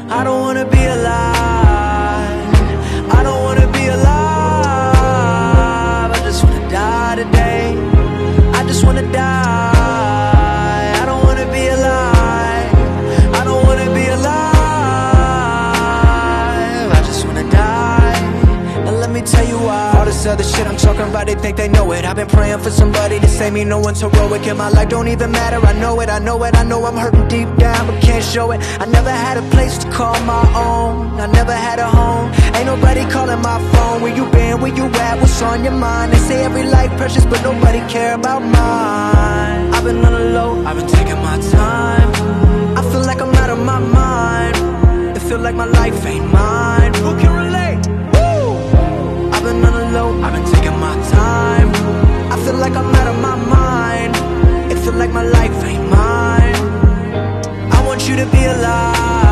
I don't wanna be alive. I don't wanna be alive. I just wanna die today. I just wanna die. I don't wanna be alive. I don't wanna be alive. I just wanna die. And let me tell you why. All this other shit I'm talking about, they think they know it. I've been praying for somebody to save me, no one's heroic. And my life don't even matter, I know it, I know it. I know I'm hurting deep down, but can't show it. I never had a place to call my own, I never had a home. Ain't nobody calling my phone. Where you been, where you at, what's on your mind? They say every life precious, but nobody care about mine. I've been on the low, I've been taking my time.